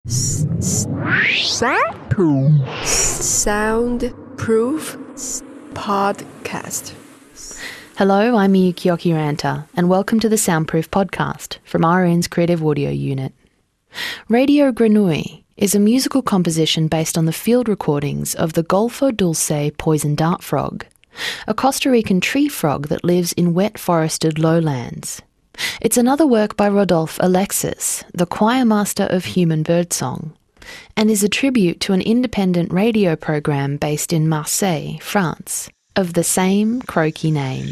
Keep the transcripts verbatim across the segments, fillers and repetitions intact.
Soundproof Podcast. Hello, I'm Miyuki Okiranta, and welcome to the Soundproof Podcast from R N's Creative Audio Unit. Radio Grenouille is a musical composition based on the field recordings of the Golfo Dulce poison dart frog, a Costa Rican tree frog that lives in wet forested lowlands. It's another work by Rodolphe Alexis, the choir master of human birdsong, and is a tribute to an independent radio program based in Marseille, France, of the same croaky name.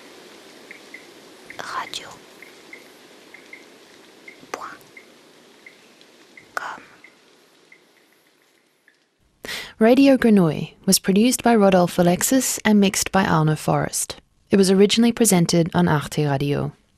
radio. Point. Radio Grenouille was produced by Rodolphe Alexis and mixed by Arno Forrest. It was originally presented on Arte Radio.